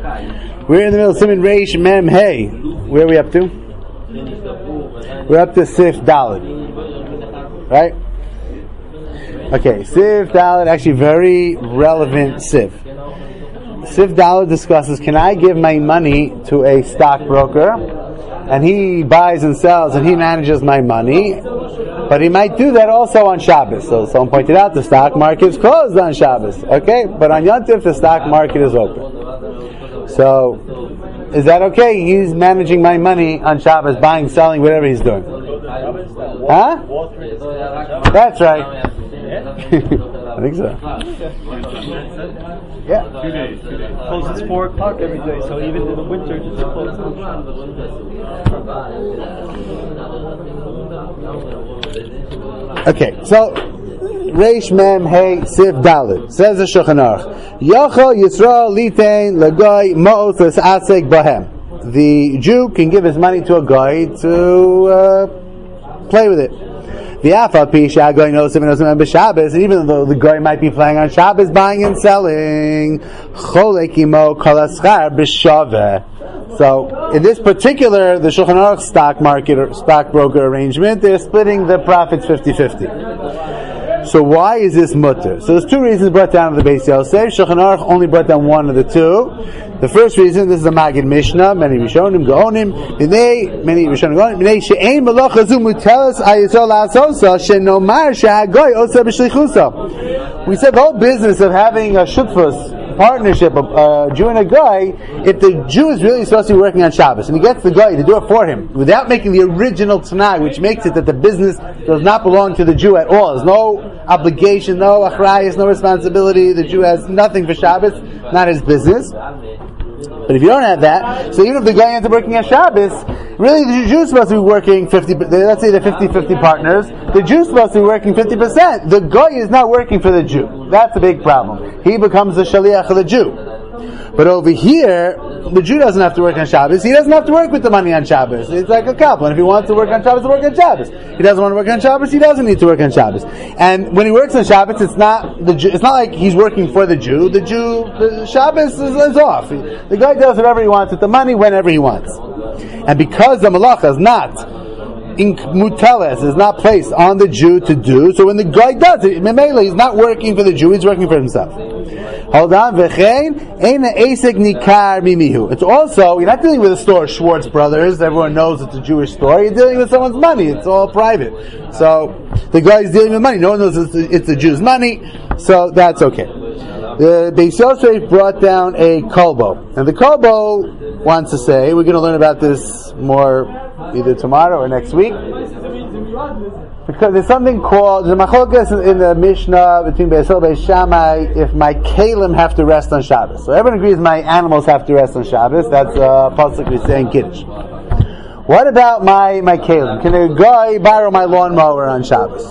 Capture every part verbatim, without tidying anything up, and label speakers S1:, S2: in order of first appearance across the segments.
S1: We're in the middle of Siman Reish Mem Hey. Where are we up to? We're up to Sif Dalet. Right? Okay, Sif Dalet, actually very relevant Sif. Sif Dalet discusses, can I give my money to a stockbroker and he buys and sells and he manages my money, but he might do that also on Shabbos. So someone pointed out the stock market is closed on Shabbos, okay? But on Yom Tov the stock market is open. So, is that okay? He's managing my money on Shabbos, buying, selling, whatever he's doing. Huh? That's right. I think so. Yeah.
S2: Two days. Two days. Closes four o'clock every day, so even in the winter it's closed.
S1: Okay, so Reish Mem Hey Sif Dalet says the Shulchan Aruch, Yachol Yisrael Litein Lagoy Ma'os L'Sasek Bahem. The Jew can give his money to a guy to uh, play with it. The Afal Pisha Goy knows him and knows him on Shabbos, and even though the guy might be playing on Shabbos, buying and selling, Cholek Imo Kolaschar B'Shaveh. So, in this particular, the Shulchan Aruch stock market or stockbroker arrangement, they're splitting the profits fifty-fifty. So why is this mutter? So there's two reasons brought down of the Beis Yosef. Shulchan Aruch only brought down one of the two. The first reason, this is the Magid Mishnah, many Rishonim, Gaonim, B'nei, many Rishonim, Gaonim, B'nei she'ein melacha zu mutelas ayisol la'asosa, she'nomar she'hagoy osa b'shlichusa. We said the whole business of having a shutfus, partnership, a, a Jew and a guy, if the Jew is really supposed to be working on Shabbos, and he gets the guy to do it for him, without making the original Tanai, which makes it that the business does not belong to the Jew at all. There's no obligation, no achrayas, no responsibility. The Jew has nothing for Shabbos, not his business. But if you don't have that, so even if the guy ends up working on Shabbos, really the Jew's supposed to be working fifty, let's say they're fifty-fifty partners, the Jew's supposed to be working fifty percent. The guy is not working for the Jew. That's a big problem. He becomes the shaliach of the Jew. But over here, the Jew doesn't have to work on Shabbos. He doesn't have to work with the money on Shabbos. It's like a couple. And if he wants to work on Shabbos, he'll work on Shabbos. He doesn't want to work on Shabbos, he doesn't need to work on Shabbos. And when he works on Shabbos, it's not the Jew, it's not like he's working for the Jew. The Jew, the Shabbos is, is off. The guy does whatever he wants with the money whenever he wants. And because the malacha is not in muteles, is not placed on the Jew to do, so when the guy does it, Memele, he's not working for the Jew, he's working for himself. Hold on, v'chein ein ha'esek nikar mimihu. It's also, you're not dealing with a store, Schwartz Brothers, everyone knows it's a Jewish store, you're dealing with someone's money, it's all private. So, the guy's dealing with money, no one knows it's the, it's the Jew's money, so that's okay. The Beis Yosef brought down a kolbo, and the kolbo wants to say, we're going to learn about this more either tomorrow or next week, because there's something called the machlokas in the Mishnah between Beis Hillel and Beis Shammai if my kalim have to rest on Shabbos. So everyone agrees my animals have to rest on Shabbos. That's uh, pasuk we say in Kiddush. What about my my kalim? Can a guy borrow my lawnmower on Shabbos?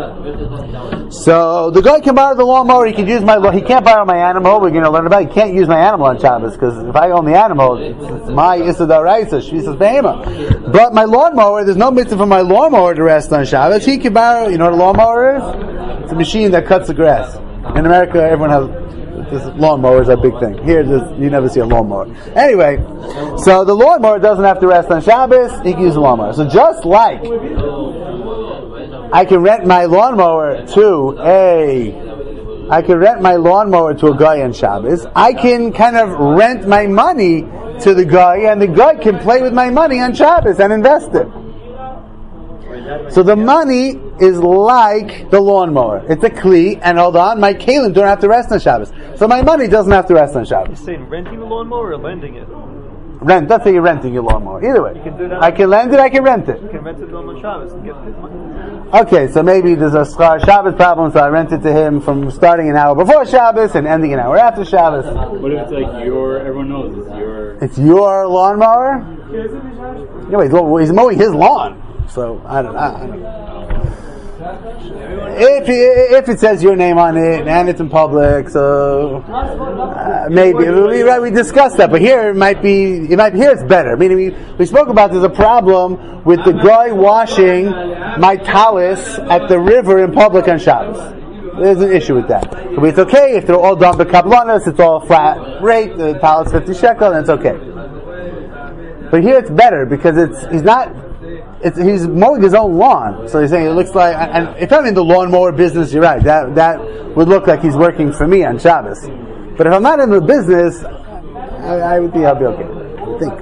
S1: So the guy can borrow the lawnmower. He can use my. He can't borrow my animal. We're going to learn about. He can't use my animal on Shabbos because if I own the animal, it's, it's my issa d'oraisa. Shvisas behema. But my lawnmower, there's no mitzvah for my lawnmower to rest on Shabbos. He can borrow. You know what a lawnmower is? It's a machine that cuts the grass. In America, everyone has. This lawnmower is a big thing. Here, you never see a lawnmower. Anyway, so the lawnmower doesn't have to rest on Shabbos. He can use the lawnmower. So just like I can rent my lawnmower to a, I can rent my lawnmower to a guy on Shabbos. I can kind of rent my money to the guy, and the guy can play with my money on Shabbos and invest it. So the money is like the lawnmower. It's a kli, and hold on, my kalim don't have to rest on Shabbos. So my money doesn't have to rest on Shabbos.
S2: You're saying renting the lawnmower or lending it?
S1: Rent. That's how you're renting your lawnmower. Either way.
S2: You can do that.
S1: I can lend it, I can rent it.
S2: You can rent it on Shabbos and get his money.
S1: Okay, so maybe there's a Schar Shabbos problem, so I rent it to him from starting an hour before Shabbos and ending an hour after Shabbos.
S3: What if it's like your, everyone knows it's your...
S1: It's your lawnmower? No, he's, he's mowing his lawn. So, I don't know. I don't know. If if it says your name on it and it's in public, so uh, maybe we, right, we discussed that. But here it might be, it might here it's better. Meaning we we spoke about there's a problem with the guy washing my talis at the river in public on Shabbos. There's an issue with that. But it's okay if they're all done by kablanos, it's all flat rate, the talis fifty shekel, and it's okay. But here it's better because it's he's not it's he's mowing his own lawn. So he's saying it looks like, and if I'm in the lawnmower business, you're right, that that would look like he's working for me on Shabbos. But if I'm not in the business, I, I would think I'll be okay. I think.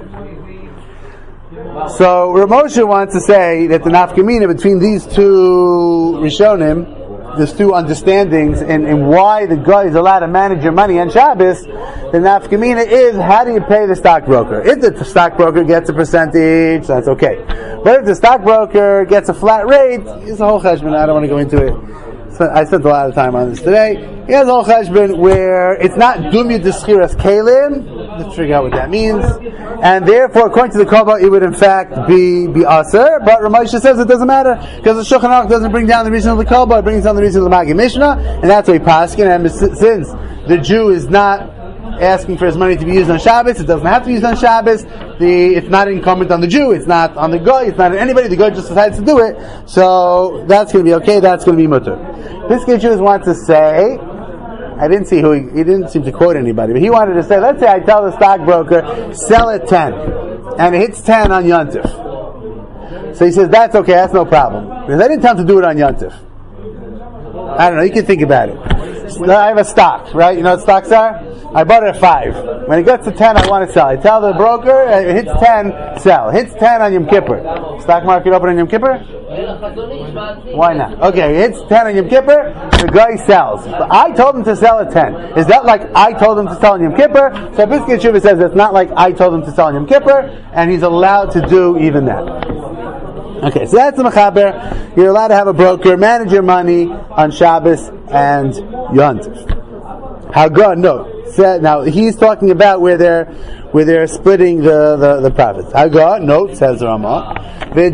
S1: So Rav Moshe wants to say that the nafkamina between these two Rishonim, these two understandings, and, and why the guy is allowed to manage your money on Shabbos, the nafkamina is, how do you pay the stockbroker? If the stockbroker gets a percentage, that's okay. But if the stockbroker gets a flat rate, it's a whole cheshbon. I don't want to go into it. I spent a lot of time on this today. He has a whole cheshbon where it's not dumya d'schiras kalim. Let's figure out what that means. And therefore, according to the Kabbalah, it would in fact be be aser. But Ramosha says it doesn't matter because the Shulchan Aruch doesn't bring down the reason of the Kabbalah; it brings down the reason of the Magi Mishnah, and that's why he paskin. And since the Jew is not asking for his money to be used on Shabbos, it doesn't have to be used on Shabbos. The it's not incumbent on the Jew, it's not on the guy, it's not on anybody. The guy just decides to do it, so that's going to be okay. That's going to be mutter. This Jews want to say. I didn't see who he, he didn't seem to quote anybody, but he wanted to say, let's say I tell the stockbroker, sell it ten, and it hits ten on Yontif. So he says, that's okay, that's no problem. Because I didn't tell him to do it on Yontif. I don't know, you can think about it. So I have a stock, right? You know what stocks are? I bought it at five. When it gets to ten, I want to sell. I tell the broker, it hits ten, sell. It hits ten on Yom Kippur. Stock market open on Yom Kippur? Why not? Okay, it hits ten on Yom Kippur, the guy sells. But I told him to sell at ten. Is that like I told him to sell on Yom Kippur? So Brisker Tshuva says it's not like I told him to sell on Yom Kippur, and he's allowed to do even that. Okay, so that's the mechaber. You're allowed to have a broker manage your money on Shabbos and Yontif. How good? No. Now he's talking about where they're where they're splitting the the, the profits. How good? No, says Ramah. The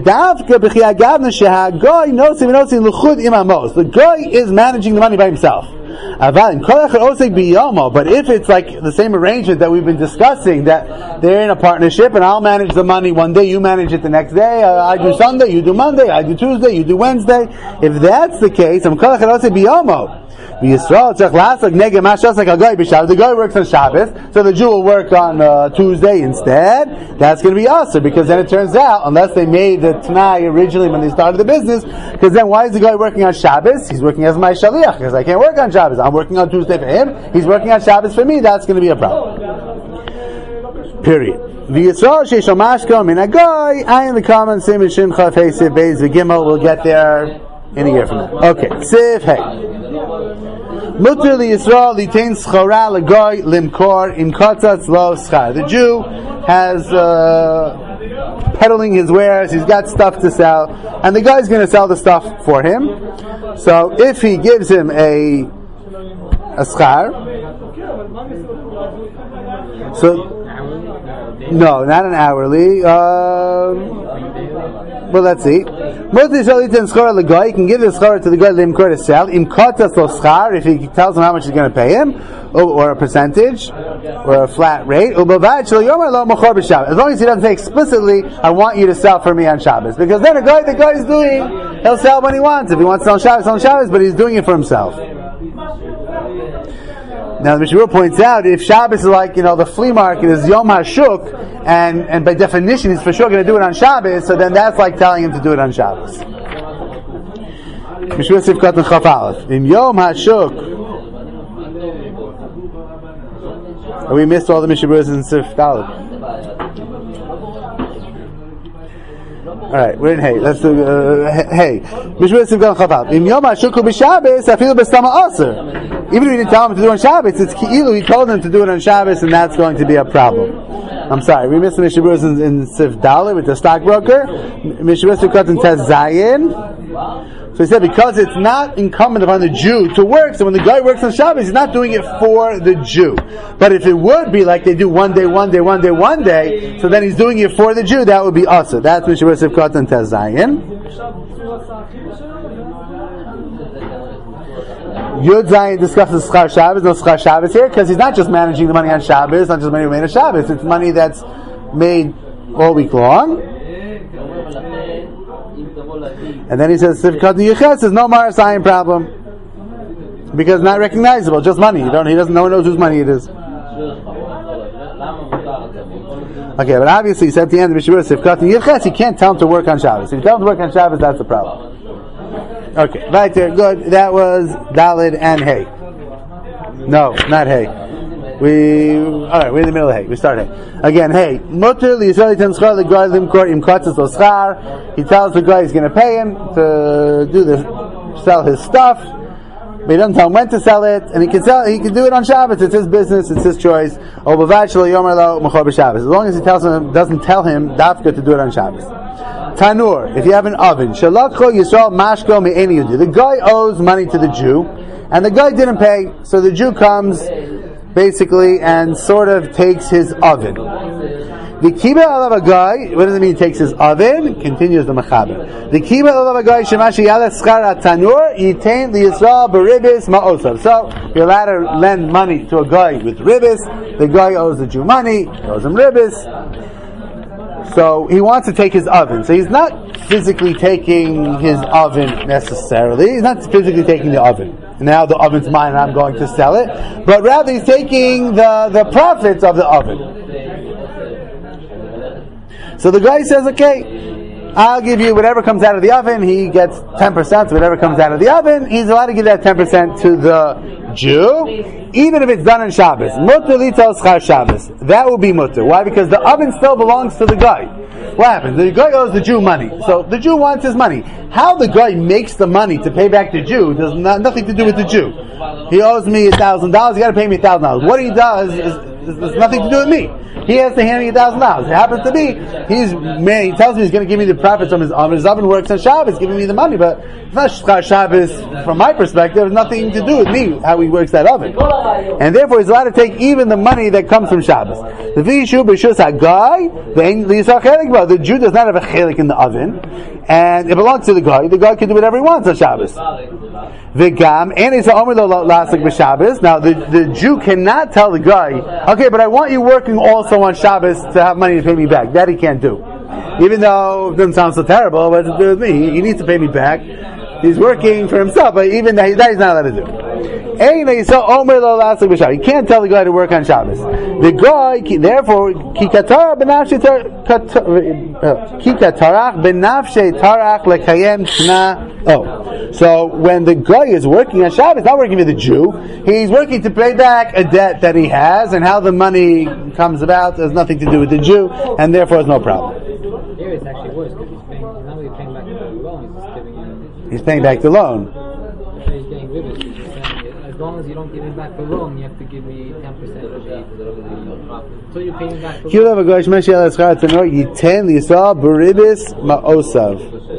S1: guy is managing the money by himself. But if it's like the same arrangement that we've been discussing, that they're in a partnership and I'll manage the money one day, you manage it the next day, uh, I do Sunday, you do Monday, I do Tuesday, you do Wednesday. If that's the case, the guy works on Shabbos, so the Jew will work on uh, Tuesday instead. That's going to be usher, because then it turns out, unless they made the Tanai originally when they started the business, because then why is the guy working on Shabbos? He's working as my shaliach, because I can't work on Shabbos. I'm working on Tuesday for him. He's working on Shabbos for me. That's going to be a problem. Period. V'yisrael sheishal mashkom in a guy. I in the common sim and shin chaf hey sif beis v'gimel. We'll get there in a year from now. Okay, sif hey. Mutter li Yisrael litain schara l'goy limkor in kotzatz lo schar. The Jew has uh, peddling his wares. He's got stuff to sell, and the guy's going to sell the stuff for him. So if he gives him a a schar, so no, not an hourly. Um, well, let's see. Most Israelites schar the guy, he can give the schar to the guy limkor to sell. Im kotas lo schar, if he tells him how much he's going to pay him, or, or a percentage, or a flat rate. As long as he doesn't say explicitly, I want you to sell for me on Shabbos, because then a guy the guy is doing, he'll sell when he wants. If he wants to sell on Shabbos, on Shabbos, but he's doing it for himself. Now the Mishnah points out, if Shabbos is like, you know, the flea market is Yom HaShuk, and, and by definition he's for sure going to do it on Shabbos, so then that's like telling him to do it on Shabbos. Mishnah Sivkat and Chaf Aleph. In Yom HaShuk, oh, we missed all the Mishnah in Sif Aleph. Alright, we're in Hey. Let's do, uh, Hey. Mishnah Sivkat and Chaf Aleph. In Yom HaShuk hu b'Shabbos, afilu b'stama aser. Even if he didn't tell him to do it on Shabbos, it's Ki'ilu, he told him to do it on Shabbos, and that's going to be a problem. I'm sorry, we missed the Mishnah in, in Sif Dalet with the stockbroker. Mishnah cut in Tez Zayin. So he said, because it's not incumbent upon the Jew to work, so when the guy works on Shabbos, he's not doing it for the Jew. But if it would be like they do one day, one day, one day, one day, so then he's doing it for the Jew, that would be Asa. That's Mishnah cut in Tez Zayin. Yud Zayin discusses Schar Shabbos, no Schar Shabbos here, because he's not just managing the money on Shabbos, not just money made on Shabbos, it's money that's made all week long. And then he says, Sivkat Yuchet says, no Maras Ayin problem. Because not recognizable, just money. You don't, he doesn't, no one knows whose money it is. Okay, but obviously, he said at the end of Mishabur, Sifkat, you can't tell him to work on Shabbos. If you tell him to work on Shabbos, that's the problem. Okay, right there, good. That was Dalid and Hay. No, not Hay. We, alright, we're in the middle of Hay. We start Hay. Again, Hay. Mutter li Yisrael ten schar li guy limkor im katzes lo schar. He tells the guy he's going to pay him to do the, sell his stuff. But he doesn't tell him when to sell it, and he can sell. He can do it on Shabbos. It's his business. It's his choice. As long as he tells him, doesn't tell him, dafka to do it on Shabbos. Tanur, if you have an oven, shalakho Yisrael mashko me'eni yudi. The guy owes money to the Jew, and the guy didn't pay, so the Jew comes basically and sort of takes his oven. The kibbutz alav a guy. What does it mean? He takes his oven. Continues the mechaber. The kibbutz alav a guy shemashi yaleh schar tanur yitain liyisrael beribis ma'osav. So you're allowed to lend money to a guy with ribis. The guy owes the Jew money. He owes him ribis. So he wants to take his oven. So he's not physically taking his oven necessarily. He's not physically taking the oven. Now the oven's mine and I'm going to sell it. But rather he's taking the, the profits of the oven. So the guy says, okay, I'll give you whatever comes out of the oven. He gets ten percent of whatever comes out of the oven. He's allowed to give that ten percent to the Jew, even if it's done on Shabbos. Mutter litos char Shabbos. That will be mutter. Why? Because the oven still belongs to the guy. What happens? The guy owes the Jew money. So the Jew wants his money. How the guy makes the money to pay back the Jew does not, nothing to do with the Jew. He owes me a thousand dollars, you gotta pay me a thousand dollars. What he does is, is, is nothing to do with me. He has to hand me a thousand dollars. It happens to be, he's, man, he tells me he's going to give me the profits from his oven. His oven works on Shabbos, giving me the money, but it's not Shchar Shabbos from my perspective. It's nothing to do with me, how he works that oven. And therefore, he's allowed to take even the money that comes from Shabbos. The Vishu B'Shus HaGai, the Jew does not have a chelik in the oven, and it belongs to the guy. The guy can do whatever he wants on Shabbos. V'gam, and it's a Omer Lo Lasik B'Shabbos. Now, the, the Jew cannot tell the guy, okay, but I want you working also on Shabbos to have money to pay me back. That he can't do. Even though it doesn't sound so terrible, but it's to do with me. He, he needs to pay me back. He's working for himself, but even that, that he's not allowed to do. He can't tell the guy to work on Shabbos. The guy, therefore, kikatarach benafshe tarach lekayem tna. Oh, so when the guy is working on Shabbos, not working for the Jew, he's working to pay back a debt that he has, and how the money comes about has nothing to do with the Jew, and therefore has no problem.
S4: Here it's actually worse because he's paying. He's not really paying back the loan. He's just giving him.
S1: He's paying back the loan.
S4: So he's getting ribis. As long as you don't give me back the loan, you have to give me ten percent of the profit. So you're paying back the loan.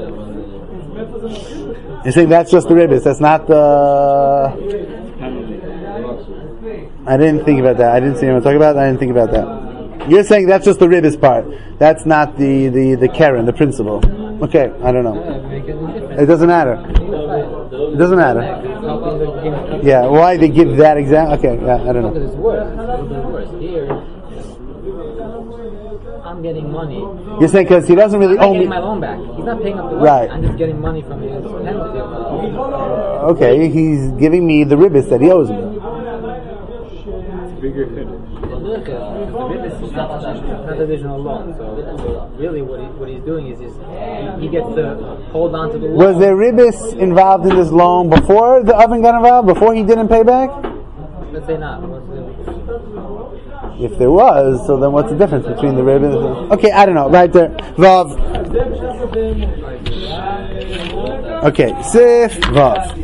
S4: You're saying that's just the ribis. That's not the. I didn't think about that. I didn't see anyone talk about that. I didn't think about that. You're saying that's just the ribis part. That's not the, the, the Karen, the principle. Okay, I don't know. It doesn't matter. It doesn't matter. Yeah, why they give that example? Okay, yeah, I don't know. It's worse. It's worse. Here, I'm getting money.
S1: You're saying because he doesn't really
S4: I'm
S1: owe me.
S4: getting my loan back. He's not paying up the loan.
S1: Right.
S4: I'm just getting money from his penalty.
S1: Okay, he's giving me the ribis that he owes me.
S3: Bigger hit.
S4: The ribis is not an additional loan. So really, what he, what he's doing is, is he gets to hold on to the loan.
S1: Was there ribis involved in this loan before the oven got involved? Before he didn't pay back?
S4: Let's say not. What's the,
S1: If there was, so then what's the difference between the ribis? Okay, I don't know. Right there, Vav. Okay, Sif Vav.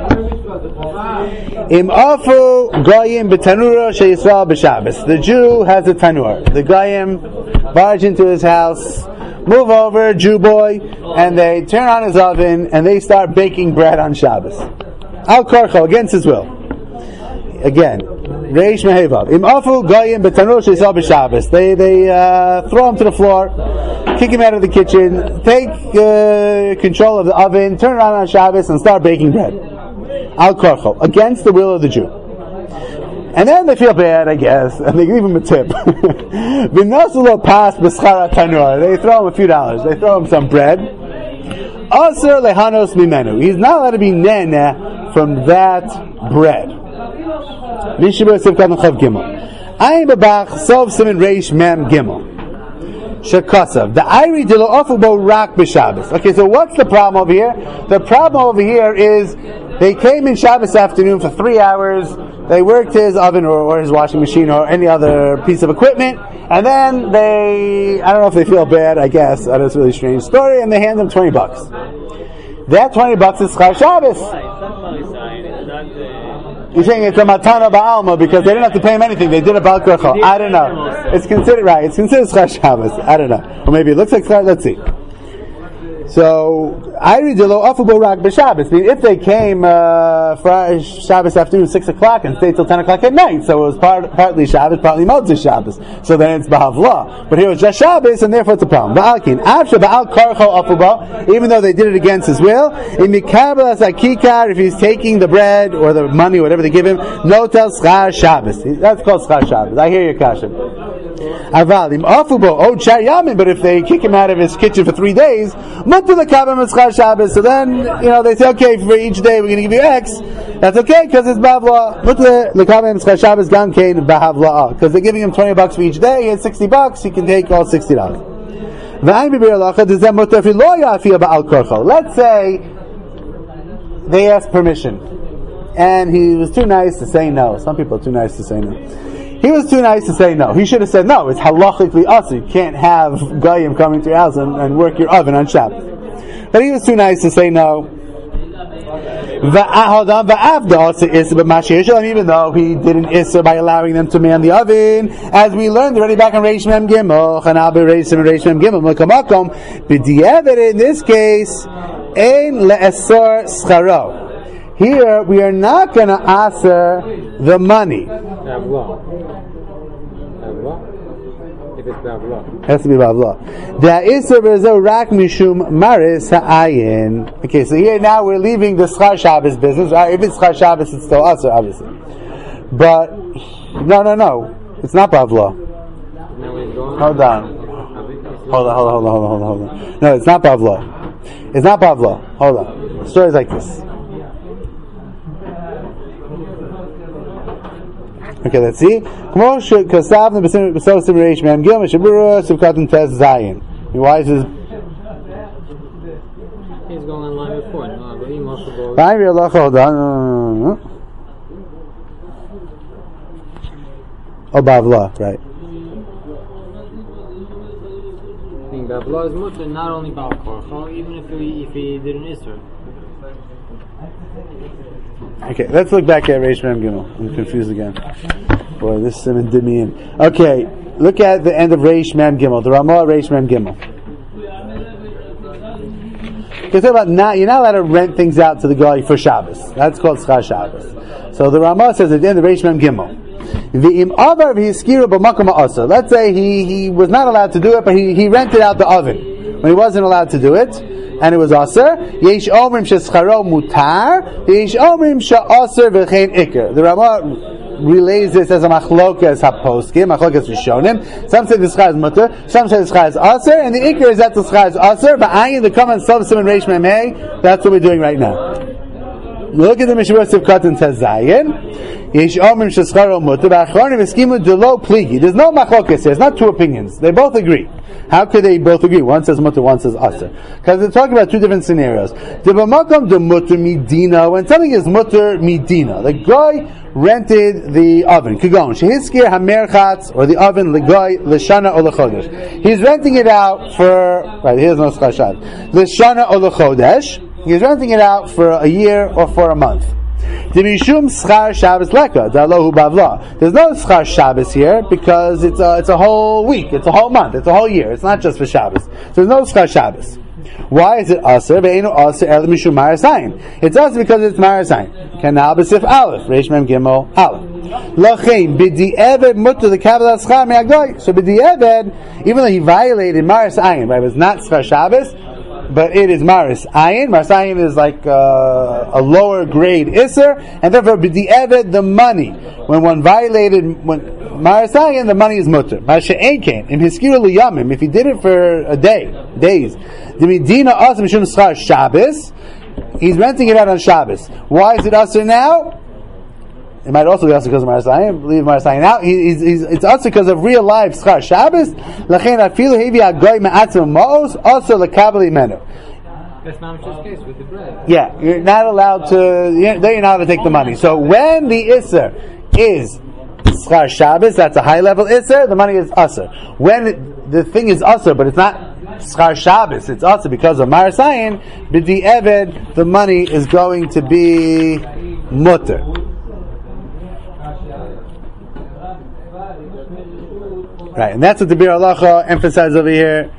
S1: Im afu goyim b'tanura sheYisrael b'Shabbos. The Jew has a tanur. The goyim barge into his house, move over, Jew boy, and they turn on his oven and they start baking bread on Shabbos. Al korcho, against his will. Again, Reish Mehevav. Im afu goyim b'tanur sheYisrael b'Shabbos. They they uh, throw him to the floor, kick him out of the kitchen, take uh, control of the oven, turn it on on Shabbos, and start baking bread. Al korcho, against the will of the Jew. And then they feel bad, I guess, and they give him a tip. V'nasulo pas b'schar tanur. They throw him a few dollars. They throw him some bread. Aser lehanos mimenu. He's not allowed to be nene from that bread. Mishabur Sivkat Chav Gimel. Ayin Babach Sov Simin Reish Mem Gimel. Shekasav. The Iri Dilo Ofubo Rak B'Shabbos. Okay, so what's the problem over here? The problem over here is they came in Shabbos afternoon for three hours. They worked his oven or, or his washing machine or any other piece of equipment, and then they, I don't know if they feel bad, I guess, that's a really strange story, and they hand them twenty bucks. That twenty bucks is Schar Shabbos. You're saying it's a Matana Ba'alma because they didn't have to pay him anything, they did a Bal Korcho. I don't know. It's considered, right, it's considered Schar Shabbos. I don't know. Or maybe it looks like Schar, let's see. So, I read the lo afubo rak b'Shabbos. I mean, if they came uh, Friday, Shabbos afternoon, six o'clock, and stayed till ten o'clock at night, so it was part, partly Shabbos, partly Motzei Shabbos. So then it's b'havla. But here it's just Shabbos, and therefore it's a problem. Ba'alkin avsha ba'al karcho afubo. Even though they did it against his will, in mikabel as akikar, if he's taking the bread or the money, whatever they give him, notel schar Shabbos. That's called schar Shabbos. I hear your kasha. Aval im afubo od shar yamin. But if they kick him out of his kitchen for three days, so then, you know, they say, okay, for each day we're going to give you X. That's okay, because it's Bavla. Because they're giving him twenty bucks for each day, he has sixty bucks, he can take all sixty dollars. Let's say they asked permission, and he was too nice to say no. Some people are too nice to say no. He was too nice to say no. He should have said no. It's halachically us. You can't have Goyim coming to your house and, and work your oven on Shabbos. But he was too nice to say no. Hold on. Even though he did an Isser by allowing them to man the oven, as we learned already back in Reish Mem Gimel, in this case, ein le'esor scharo. Here, we are not going to answer the money.
S3: Bavla. Bavla? If it's Bavla.
S1: It has to be Bavla. Okay, so here now we're leaving the Schar Shabbos business. Right? If it's Schar Shabbos, it's still Aser, obviously. But, no, no, no. It's not Bavla. Hold on. Hold on, hold on, hold on, hold on, hold on, hold on. No, it's not Bavla. It's not Bavla. Hold on. The story is like this. Okay, let's see. Why is his...
S3: He's going on line before. No, but he must have gone.
S1: Hold on. Oh, Bavla, right.
S3: I think Bavla is mutter, not only Baal Korcho, even if he, if he did an Isser.
S1: Okay, let's look back at Reish Mem Gimel. I'm confused again. Boy, this Simon did me in. Okay, look at the end of Reish Mem Gimel. The Ramah Reish Mem Gimel. Okay, talk about not, you're not allowed to rent things out to the guy for Shabbos. That's called Schar Shabbos. So the Ramah says at the end of Reish Mem Gimel, V'im avar v'hiskiru b'makom ha'asur. Let's say he, he was not allowed to do it, but he, he rented out the oven when he wasn't allowed to do it, and it was aser. Yesh omrim shescharo mutar, yesh omrim she'aser v'chein iker. The Ramah relays this as a machlokas haposkim, machlokas rishonim. Some say the schar is mutar, some say the schar is aser, and the iker is that the schar is aser. But ayin the common sub simon reish mem hey. That's what we're doing right now. Look at the Mishnah Sivkat and Tazayin. Yesh omrim shescharo mutar, v'achronim eskimu delo pligi. There's no machlokas here. It's not two opinions. They both agree. How could they both agree? One says mutter, one says aser. Because they're talking about two different scenarios. The b'makom de mutter midina. When something is mutter midina, the guy rented the oven. Kagon shehiskir hamerchatz, or the oven legoy l'shana or lechodesh. He's renting it out for right. Here's no schar Shabbos. L'shana or lechodesh. He's renting it out for a year or for a month. There's no schar Shabbos here because it's a, it's a whole week, it's a whole month, it's a whole year. It's not just for Shabbos. So there's no schar Shabbos. Why is it aser? It's aser because it's marasayin. Kanal b'sif aleph, reish mem gimel aleph. Lachem b'di'eved mutter the kabbalah schar me'agoy. So b'di'eved, even though he violated marasayin, right? It was not schar Shabbos, but it is maris ayin. Maris ayin is like uh, a lower grade isser, and therefore b'di'eved the money when one violated when maris ayin, the money is mutter. Ma'ashe'enkein im hiskiru liyamim, if he did it for a day, days, the medina also mishum schar Shabbos. he's renting it out on Shabbos. Why is it usher now? It might also be usher because of Maris Ayin. Leave Maris Ayin out. He, he's, he's, it's usher because of real life schar Shabbos. Lachein afilu hevi agoy me'atzim ma'os also lekabel imenu.
S3: That's Mamsh's case with the bread.
S1: Yeah, you're not allowed to. You're, then you're not allowed to take the money. So when the isser is schar Shabbos, that's a high level isser. The money is usher. When it, the thing is usher, but it's not schar Shabbos, it's usher because of Maris Ayin. B'di eved, the money is going to be mutter. Right, and that's what the Bir Halacha emphasizes over here.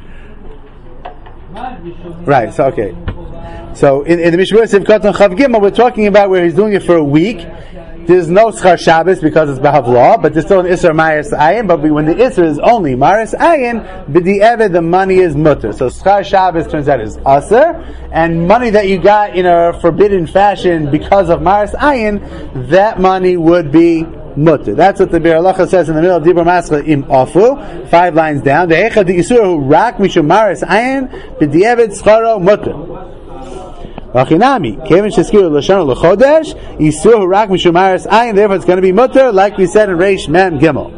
S1: Right, so okay. So in, in the Mishnah Sivkot and Chav Gimel, we're talking about where he's doing it for a week. There's no Schar Shabbos because it's B'Havlah, but there's still an Isser Maris Ayin, but when the Isser is only Maris Ayin, B'di Eved, the money is Mutter. So Schar Shabbos turns out is Aser, and money that you got in a forbidden fashion because of Maris Ayin, that money would be Mutter. That's what the Bir Halacha says in the middle of Dibur Mascha im Afu, five lines down. De'echa de'isur hu rak mishum Maris Ayin, B'di Eved Scharo Mutter. V'achinami, kevin sheskiru l'shana l'chodesh, isur rak mishum Maris Ayin, therefore it's going to be mutter, like we said in Reish Mem Gimel.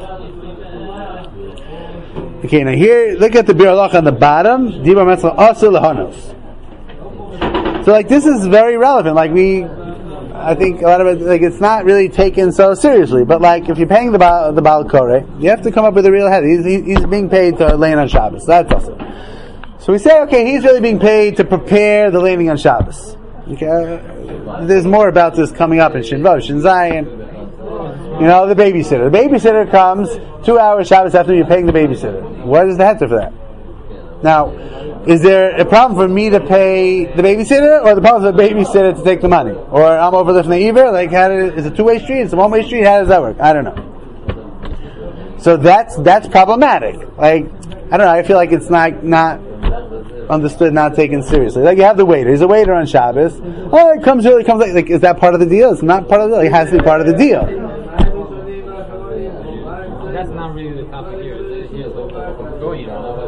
S1: Okay, now here, look at the Bir Halacha on the bottom, Dibur Mascha Asu L'Hanos. So like this is very relevant, like we, I think a lot of it, like it's not really taken so seriously, but like if you're paying the ba- the Baal Koreh, you have to come up with a real head. He's, he's being paid to lay on Shabbos, that's also. So we say, okay, he's really being paid to prepare the landing on Shabbos. Okay, uh, there's more about this coming up in Shin Vav, Shin Zayin. You know, the babysitter. The babysitter comes two hours Shabbos after you're paying the babysitter. What is the heter for that? Now, is there a problem for me to pay the babysitter, or the problem for the babysitter to take the money? Or I'm over the Fnei like, how did, is it a two-way street? It's a one-way street? How does that work? I don't know. So that's that's problematic. Like, I don't know, I feel like it's not not understood, not taken seriously. Like you have the waiter. He's a waiter on Shabbos. Oh, it comes early, comes late. Like, is that part of the deal? It's not part of the deal. It has to be part of the deal.
S3: That's not really the topic here. Here's the going.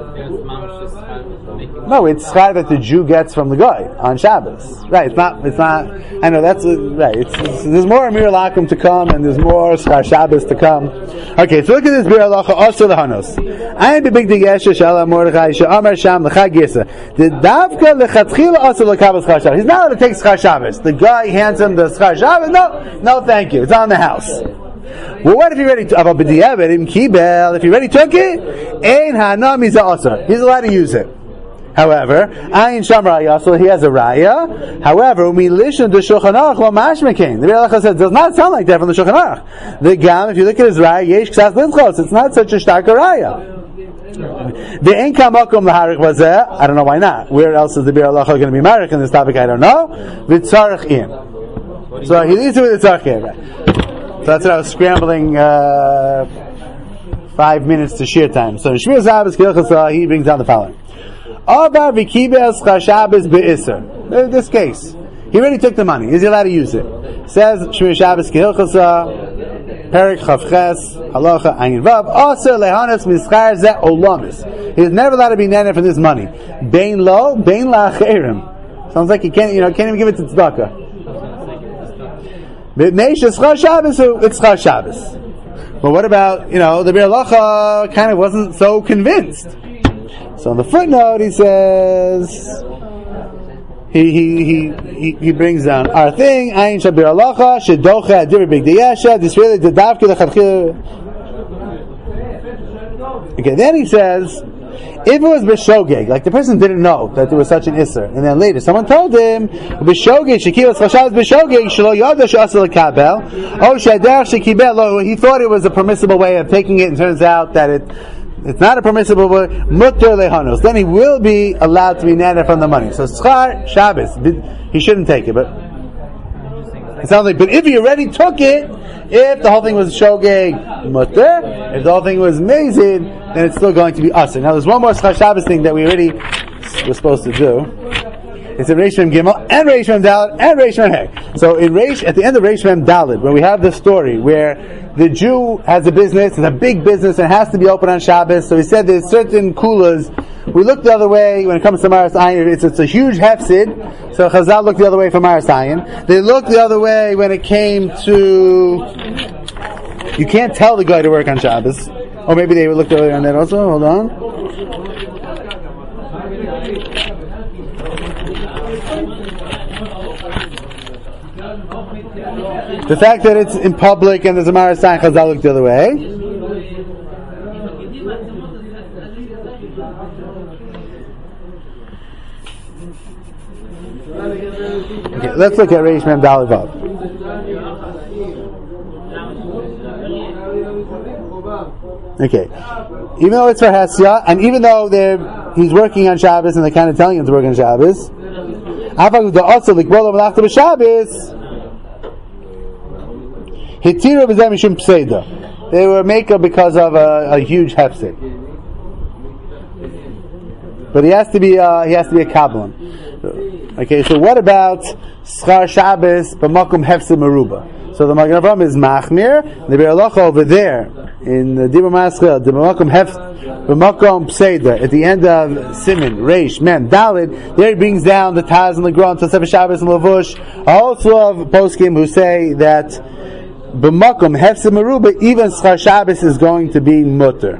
S1: No, it's schar that the Jew gets from the guy on Shabbos. Right, it's not, it's not, I know, that's, a, right, it's, it's, there's more Amir Lakum to come, and there's more schar Shabbos to come. Okay, so look at this Bir Halacha, also the Hanos. Ayin b'big digesha shala Mordechai she'amar sham l'chag yisa. The davka l'chatchila also l'kabel schar Shabbos. He's not allowed to take schar Shabbos. The guy hands him the schar Shabbos. No, no thank you. It's on the house. Well, what if he already took it? If he already took it, ein hanam is also. He's allowed to use it. However, ayin shamra yasol, he has a raya. However, we listen to Shulchan Aruch lo mashmekain. The Rebbe said, does not sound like that from the Shulchan Aruch. The gam, if you look at his raya, yesh ksas lidchos. It's not such a stark raya. The ein kamakom laharik wazeh. I don't know why not. Where else is the Bir Halacha going to be married in this topic? I don't know. V'tzarich in. So he leads it with the tzarich in. So that's what I was scrambling uh, five minutes to share time. So in Shmir Zabbos Kilchasa, he brings down the following. Avar v'kibel schar Shabbos be'isser. In this case, he already took the money. Is he allowed to use it? Says Shmir Shabbos Kilchasa, Perik Chavches, Halacha Ayin Vav, Aser lehanes mischar zeh olamis. He's never allowed to be netted from this money. Bein lo, bein la'acherim. Sounds like he can't, you know, can't even give it to tzedakah. But it's schar Shabbos. But what about, you know, the Bir Halacha kind of wasn't so convinced. So in the footnote he says, he he he he, he brings down our thing, Ayin Shal Bir Halacha, Shedocha Adir Big Deyasha, this really the Davke Lechatchil. Okay, then he says, if it was b'shogeg, like the person didn't know that there was such an isser, and then later someone told him b'shogeg shekibel schar b'shogeg shelo yada she'asel lekabel, oh she'aderech shekibel lo, he thought it was a permissible way of taking it, and turns out that it it's not a permissible way. Mutter lehanos, then he will be allowed to be netted from the money. So schar Shabbos, he shouldn't take it, but it sounds like. But if he already took it, if the whole thing was shogeg mutter, if the whole thing was mazid, then it's still going to be us. Now there's one more schar Shabbos thing that we already were supposed to do. It's in Reish Mem Gimel and Reish Mem Daled and Reish Mem Hey. So in Reish, at the end of Reish Mem Daled, where we have the story where the Jew has a business, it's a big business, and has to be open on Shabbos. So he said there's certain kulas We look the other way when it comes to Maras Ayin. It's, it's a huge hefsid, so Chazal looked the other way for Maras Ayin. They looked the other way when it came to, you can't tell the guy to work on Shabbos. Or maybe they looked the other way on that also. Hold on. The fact that it's in public and there's a Maras Ayin, Chazal looked the other way. Okay, let's look at Reish Mem Daled Vav. Okay, even though it's for Hesya, and even though they're, he's working on Shabbos and they're kind of telling him to work on Shabbos, they were maker because of a, a huge hefsek. But he has to be uh, he has to be a kabbalan. Okay, so what about Schar Shabbos b'makom hefsek meruba? So the Magen Avraham is machmir. The Be'er Halacha over there in the Dibur Maschil, the b'makom hefsek b'makom pseida at the end of Siman Reish Mem Daled. There he brings down the Taz and the Gra, Tosefes Shabbos and Lavush. Also of poskim who say that b'makom hefsek meruba even Schar Shabbos is going to be mutter.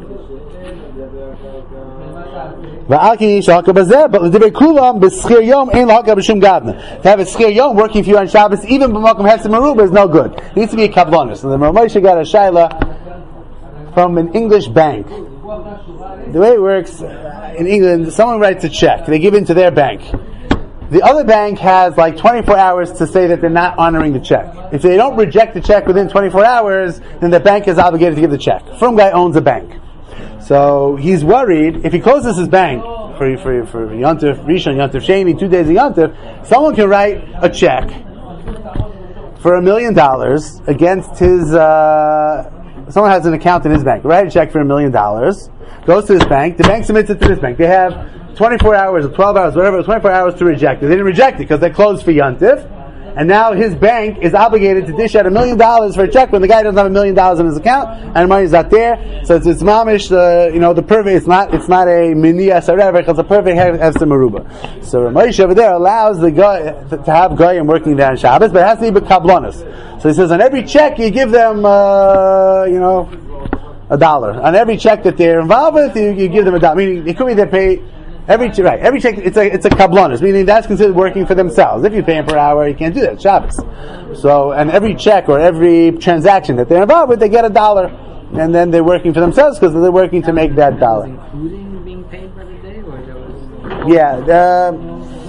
S1: But the kulam b'schir yom ain't lahaka b'shum gadna. To have a schir yom working for you on Shabbos, even b'makom hefsek meruba, is no good. It needs to be a kabbalah. So the Moshe got a shayla from an English bank. The way it works in England, someone writes a check. They give it to their bank. The other bank has like twenty-four hours to say that they're not honoring the check. If they don't reject the check within twenty-four hours, then the bank is obligated to give the check. From guy owns a bank. So he's worried, if he closes his bank for for for Yontif Rishon, Yontif Sheni, two days of Yontif, someone can write a check for a million dollars against his, uh, someone has an account in his bank, write a check for a million dollars, goes to this bank, the bank submits it to this bank. They have twenty-four hours or twelve hours, whatever, twenty-four hours to reject it. They didn't reject it because they closed for Yontif. And now his bank is obligated to dish out a million dollars for a check when the guy doesn't have a million dollars in his account and the money's not there. So it's, it's mamish, uh, you know, the perfect, it's not, it's not a miniyas or whatever, it's a perfect hefsek meruba. So Moshe over there allows the guy to, to have goyim working there on Shabbos, but it has to be b'kablonis. So he says on every check you give them, uh, you know, a dollar. On every check that they're involved with, you, you give them a dollar. Meaning, it could be they pay, Every right, every check it's a it's a kablonis, meaning that's considered working for themselves. If you pay them per hour, you can't do that. It's Shabbos. So, and every check or every transaction that they're involved with, they get a dollar, and then they're working for themselves because they're working to make that dollar.
S3: Including being paid by the day, or that was?
S1: Yeah, uh,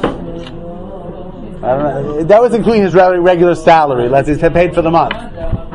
S1: I don't know. That was including his regular salary. Let's say he's paid for the month.